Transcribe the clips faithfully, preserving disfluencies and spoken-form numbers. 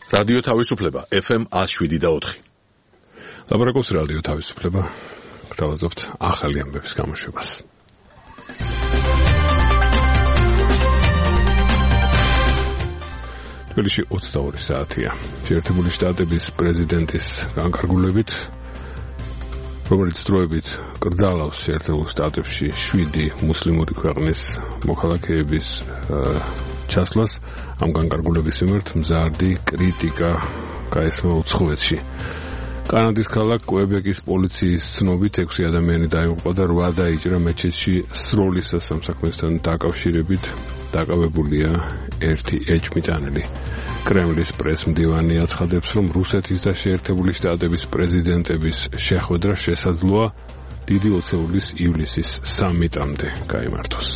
რადიო თავისუფლება ეფ ემ one oh seven და four. ლაბორატორიის რადიო თავისუფლება გთავაზობთ ახალი ამბების გამოშვებას. თბილისში ოცდაორი საათია. შეერთებული შტატების პრეზიდენტის განკარგულებით, რომელიც დროებით კრძალავს შეერთებულ შტატებში შვიდი მუსლიმური ქვეყნის მოქალაქეების ჩასვლას, ამ განკარგულების მიმართ მზარდი კრიტიკა გაესმა უცხოეთში. კანადის ქალაქ კვებეკის პოლიციის ცნობით ექვსი ადამიანი დაიღუპა და რვა დაიჭრა მეჩეთში სროლის სასამსაქმესთან დაკავშირებით დაკავებულია ერთი ეჭვმიტანილი. კრემლის პრეს-მდივანი აცხადებს, რომ რუსეთის და შეერთებული შტატების პრეზიდენტების შეხვედრა შესაძლოა დიდი ოცეულის ივლისის სამიტამდე გაიმართოს.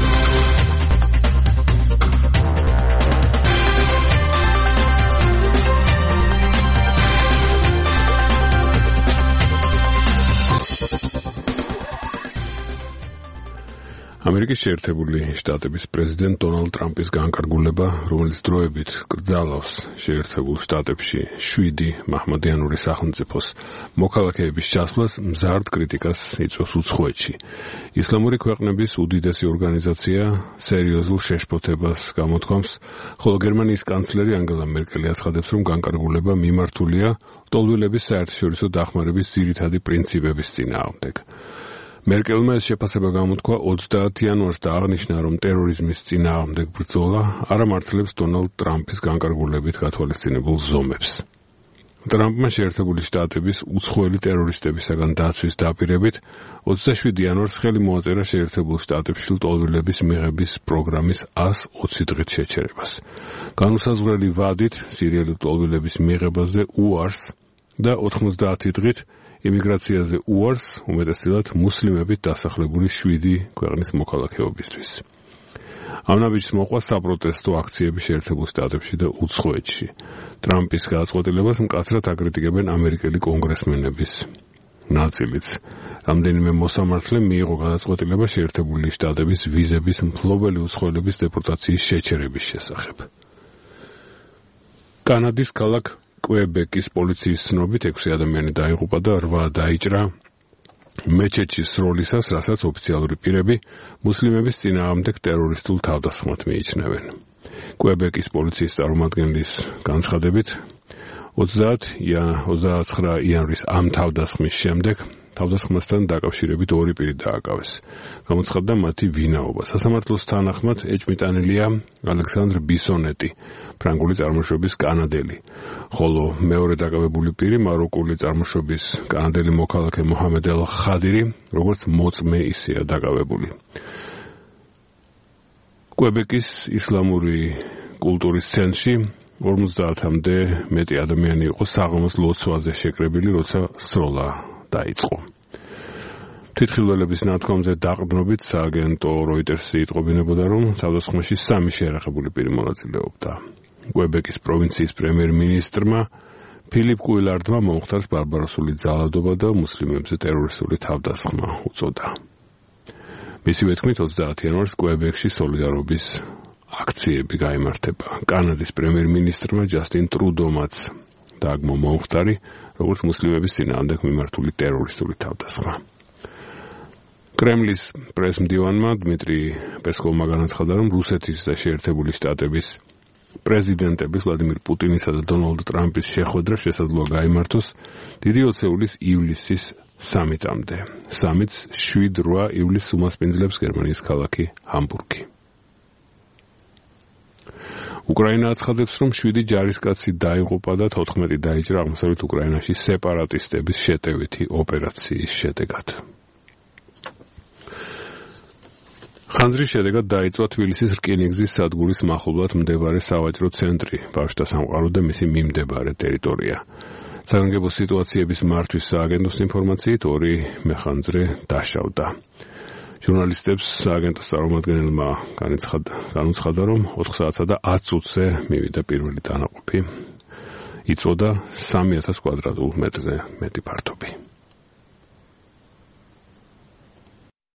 ამერიკის შეერთებული შტატების პრეზიდენტ დონალდ ტრამპის განკარგულება, რომელიც დროებით კრძალავს შეერთებულ შტატებში შვიდი მაჰმადიანური სახელმწიფოს მოქალაქეების ჩასვლას, მზარდ კრიტიკას იწვევს უცხოეთში. ისლამური ქვეყნების უდიდესი ორგანიზაცია სერიოზულ შეშფოთებას გამოთქვამს, ხოლო გერმანიის კანცლერი ანგელა მერკელი აცხადებს, რომ განკარგულება მიმართულია ლტოლვილების საერთაშორისო დახმარების ძირითადი პრინციპების წინააღმდეგ. მერკელმა ეს შეფასება გამოთქვა ოცდაათი იანვარს და აღნიშნა, რომ ტერორიზმის წინააღმდეგ ბრძოლა არ ამართლებს დონალდ ტრამპის განკარგულებით გათვალისწინებულ ზომებს. ტრამპმა შეერთებული შტატების უცხოელი ტერორისტებისაგან დაცვის დაპირებით ოცდაშვიდი იანვარს ხელი მოაწერა შეერთებულ შტატებში ლტოლვილების მიღების პროგრამის one hundred twenty დღით შეჩერებას. განუსაზღვრელი ვადით სირიელი ლტოლვილების მიღებაზე უარს და ოთხმოცდაათი დღით იმიგრაციაზე უარს, უმეტესწილად მუსლიმებით დასახლებული შვიდი ქვეყნის მოქალაქეობისთვის. ამ ნაბიჯს მოყვა საპროტესტო აქციები შეერთებულ შტატებში და უცხოეთში. ტრამპის გადაწყვეტილებას მკაცრად აკრიტიკებენ ამერიკელი კონგრესმენების ნაწილიც. რამდენიმე მოსამართლე მიიღო გადაწყვეტილება შეერთებული შტატების ვიზების მფლობელი უცხოელების დეპორტაციის შეჩერების შესახებ. კანადის ქალაქ კვებეკის პოლიციის ცნობით ექვსი ადამიანი დაიღუპა და რვა დაიჭრა მეჩეთში სროლისას, რასაც ოფიციალური პირები მუსლიმების წინააღმდეგ ტერორისტულ თავდასხმად მიიჩნევენ. კვებეკის პოლიციის წარმომადგენლის განცხადებით, ოცდაათი იანვრის ამ თავდასხმის შემდეგ თავდასხმასთან დაკავშირებით ორი პირი დააკავეს. გამოცხადდა მათი ვინაობა. სასამართლოს თანახმად ეჭვმიტანილია ალექსანდრ ბისონეტი, ფრანგული წარმოშობის კანადელი, ხოლო მეორე დაკავებული პირი მაროკული წარმოშობის კანადელი მოქალაქე მოჰამედ ელ ხადირი, როგორც მოწმე ისეა დაკავებული. კვებეკის ისლამური კულტურის ცენტრში ორმოცდაათამდე მეტი ადამიანი იყო საღამოს ლოცვაზე შეკრებილი, როცა სროლა დაიწყო. თვითმხილველების ნათქვამზე დაყრდნობით სააგენტო როიტერსი იტყობინებოდა, რომ თავდასხმაში სამი შეერახებული პირი მონაწილეობდა. კვებეკის პროვინციის პრემიერ-მინისტრმა ფილიპ კუილარდმა მოუხდარს ბარბაროსული ძალადობა და მუსლიმებზე ტერორისტული თავდასხმა უწოდა. მისივე თქმით, ოცდაათი იანვარს კვებეკში სოლიდარობის აქციები გაიმართება. კანადის პრემიერ-მინისტრმა ჯასტინ ტრუდომაც დააგმო მოუხდარი, როგორც მუსლიმების წინააღმდეგ მიმართული ტერორისტული თავდასხმა. კრემლის პრეს-მდივანმა დმიტრი პესკოვმა განაცხადა, რომ რუსეთის და შეერთებული შტატების პრეზიდენტების ვლადიმირ პუტინისა და დონალდ ტრამპის შეხვედრა შესაძლოა გაიმართოს დიდი ოცეულის ივლისის სამიტამდე. სამიტს შვიდ რვა ივლისს უმასპინძლებს გერმანიის ქალაქი ჰამბურგი. უკრაინა აცხადებს, რომ შვიდი ჯარისკაცი დაიღუპა და თოთხმეტი დაიჭრა აღმოსავლეთ უკრაინაში სეპარატისტების შეტევითი ოპერაციის შედეგად. ხანძრის შედეგად დაიწვა თბილისის რკინიგზის სადგურის მახლობლად მდებარე სავაჭრო ცენტრი, ბავშვთა სამყარო და მისი მიმდებარე ტერიტორია. საგანგებო სიტუაციების მართვის სააგენტოს ინფორმაციით ორი მეხანძრე დაშავდა. ჟურნალისტებს სააგენტოს წარმომადგენელმა განუცხადა, რომ ოთხ საათსა და ათს წუთზე მივიდა პირველი დანაყოფი. იწოდა სამი ათას კვადრატულ მეტრზე მეტი ფართობი.